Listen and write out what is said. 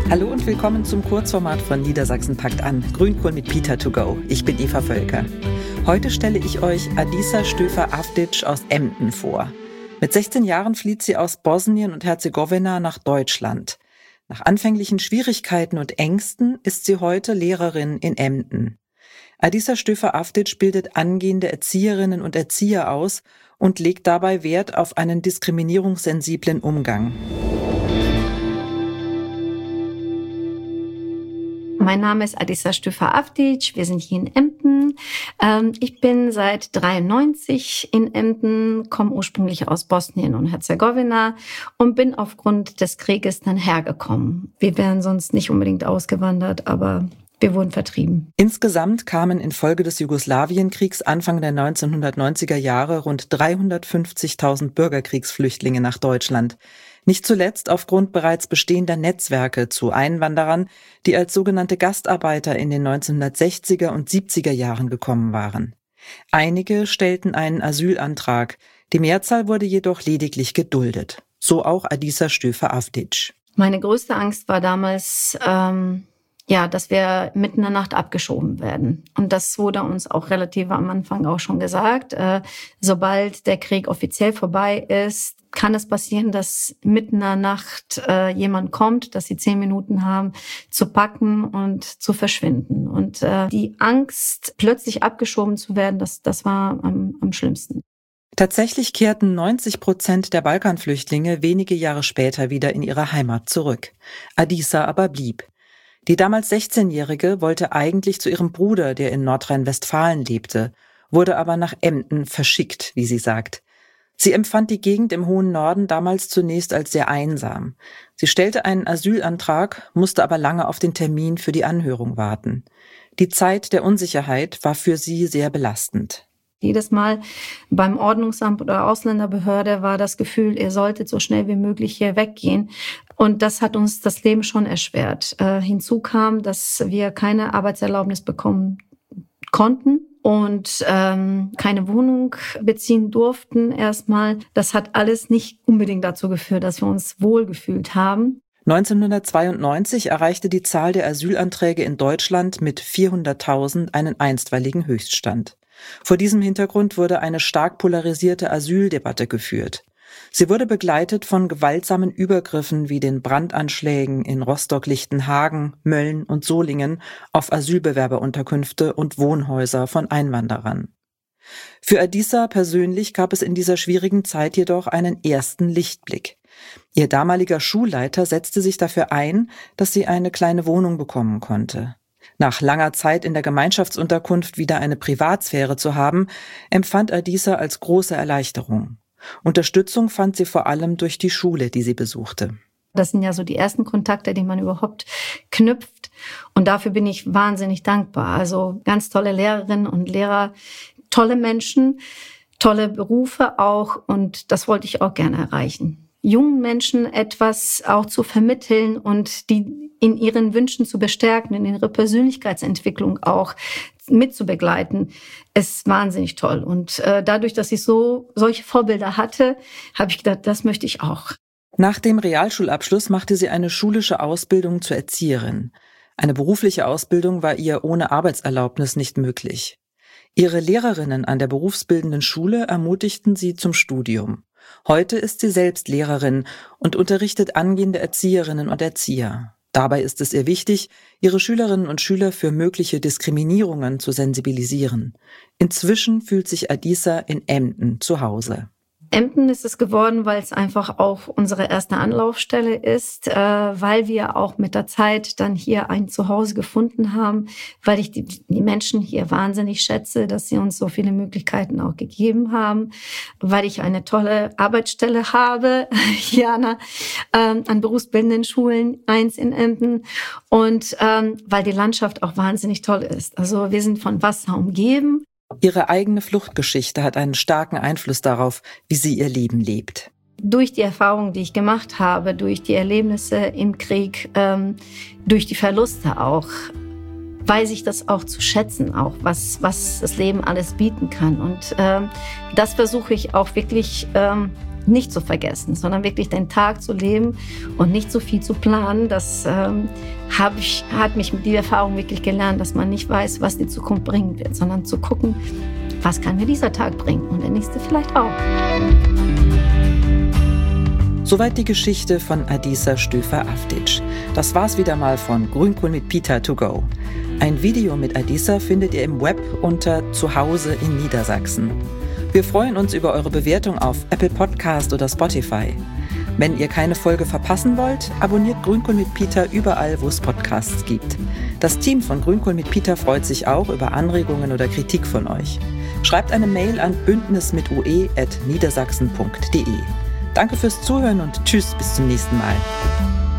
Hallo und willkommen zum Kurzformat von Niedersachsen packt an. Grünkohl mit Peter to go. Ich bin Eva Völker. Heute stelle ich euch Adisa Stöfer-Avdic aus Emden vor. Mit 16 Jahren flieht sie aus Bosnien und Herzegowina nach Deutschland. Nach anfänglichen Schwierigkeiten und Ängsten ist sie heute Lehrerin in Emden. Adisa Stöfer-Avdic bildet angehende Erzieherinnen und Erzieher aus und legt dabei Wert auf einen diskriminierungssensiblen Umgang. Mein Name ist Adisa Stöfer-Avdic, wir sind hier in Emden. Ich bin seit 1993 in Emden, komme ursprünglich aus Bosnien und Herzegowina und bin aufgrund des Krieges dann hergekommen. Wir wären sonst nicht unbedingt ausgewandert, aber wir wurden vertrieben. Insgesamt kamen infolge des Jugoslawienkriegs Anfang der 1990er Jahre rund 350.000 Bürgerkriegsflüchtlinge nach Deutschland. Nicht zuletzt aufgrund bereits bestehender Netzwerke zu Einwanderern, die als sogenannte Gastarbeiter in den 1960er und 70er Jahren gekommen waren. Einige stellten einen Asylantrag, die Mehrzahl wurde jedoch lediglich geduldet. So auch Adisa Stöfer-Avdic. Meine größte Angst war damals, dass wir mitten in der Nacht abgeschoben werden. Und das wurde uns auch relativ am Anfang auch schon gesagt. Sobald der Krieg offiziell vorbei ist, kann es passieren, dass mitten in der Nacht jemand kommt, dass sie 10 Minuten haben, zu packen und zu verschwinden. Und die Angst, plötzlich abgeschoben zu werden, das war am schlimmsten. Tatsächlich kehrten 90% der Balkanflüchtlinge wenige Jahre später wieder in ihre Heimat zurück. Adisa aber blieb. Die damals 16-Jährige wollte eigentlich zu ihrem Bruder, der in Nordrhein-Westfalen lebte, wurde aber nach Emden verschickt, wie sie sagt. Sie empfand die Gegend im hohen Norden damals zunächst als sehr einsam. Sie stellte einen Asylantrag, musste aber lange auf den Termin für die Anhörung warten. Die Zeit der Unsicherheit war für sie sehr belastend. Jedes Mal beim Ordnungsamt oder Ausländerbehörde war das Gefühl, ihr solltet so schnell wie möglich hier weggehen. Und das hat uns das Leben schon erschwert. Hinzu kam, dass wir keine Arbeitserlaubnis bekommen konnten und keine Wohnung beziehen durften erstmal. Das hat alles nicht unbedingt dazu geführt, dass wir uns wohlgefühlt haben. 1992 erreichte die Zahl der Asylanträge in Deutschland mit 400.000 einen einstweiligen Höchststand. Vor diesem Hintergrund wurde eine stark polarisierte Asyldebatte geführt. Sie wurde begleitet von gewaltsamen Übergriffen wie den Brandanschlägen in Rostock-Lichtenhagen, Mölln und Solingen auf Asylbewerberunterkünfte und Wohnhäuser von Einwanderern. Für Adisa persönlich gab es in dieser schwierigen Zeit jedoch einen ersten Lichtblick. Ihr damaliger Schulleiter setzte sich dafür ein, dass sie eine kleine Wohnung bekommen konnte. Nach langer Zeit in der Gemeinschaftsunterkunft wieder eine Privatsphäre zu haben, empfand Adisa als große Erleichterung. Unterstützung fand sie vor allem durch die Schule, die sie besuchte. Das sind ja so die ersten Kontakte, die man überhaupt knüpft. Und dafür bin ich wahnsinnig dankbar. Also ganz tolle Lehrerinnen und Lehrer, tolle Menschen, tolle Berufe auch. Und das wollte ich auch gerne erreichen. Jungen Menschen etwas auch zu vermitteln und die in ihren Wünschen zu bestärken, in ihre Persönlichkeitsentwicklung auch mitzubegleiten, ist wahnsinnig toll. Und dadurch, dass ich solche Vorbilder hatte, habe ich gedacht, das möchte ich auch. Nach dem Realschulabschluss machte sie eine schulische Ausbildung zur Erzieherin. Eine berufliche Ausbildung war ihr ohne Arbeitserlaubnis nicht möglich. Ihre Lehrerinnen an der berufsbildenden Schule ermutigten sie zum Studium. Heute ist sie selbst Lehrerin und unterrichtet angehende Erzieherinnen und Erzieher. Dabei ist es ihr wichtig, ihre Schülerinnen und Schüler für mögliche Diskriminierungen zu sensibilisieren. Inzwischen fühlt sich Adisa in Emden zu Hause. Emden ist es geworden, weil es einfach auch unsere erste Anlaufstelle ist, weil wir auch mit der Zeit dann hier ein Zuhause gefunden haben, weil ich die Menschen hier wahnsinnig schätze, dass sie uns so viele Möglichkeiten auch gegeben haben, weil ich eine tolle Arbeitsstelle habe, hier an berufsbildenden Schulen, 1 in Emden, und weil die Landschaft auch wahnsinnig toll ist. Also wir sind von Wasser umgeben. Ihre eigene Fluchtgeschichte hat einen starken Einfluss darauf, wie sie ihr Leben lebt. Durch die Erfahrungen, die ich gemacht habe, durch die Erlebnisse im Krieg, durch die Verluste auch, weiß ich das auch zu schätzen, auch was das Leben alles bieten kann. Und das versuche ich auch wirklich nicht zu vergessen, sondern wirklich den Tag zu leben und nicht so viel zu planen. Das hat mich mit dieser Erfahrung wirklich gelernt, dass man nicht weiß, was die Zukunft bringen wird, sondern zu gucken, was kann mir dieser Tag bringen und der nächste vielleicht auch. Soweit die Geschichte von Adisa Stöfer-Aftic. Das war's wieder mal von Grünkohl mit Peter to go. Ein Video mit Adisa findet ihr im Web unter Zuhause in Niedersachsen. Wir freuen uns über eure Bewertung auf Apple Podcast oder Spotify. Wenn ihr keine Folge verpassen wollt, abonniert Grünkohl mit Peter überall, wo es Podcasts gibt. Das Team von Grünkohl mit Peter freut sich auch über Anregungen oder Kritik von euch. Schreibt eine Mail an bündnismitue@niedersachsen.de. Danke fürs Zuhören und tschüss, bis zum nächsten Mal.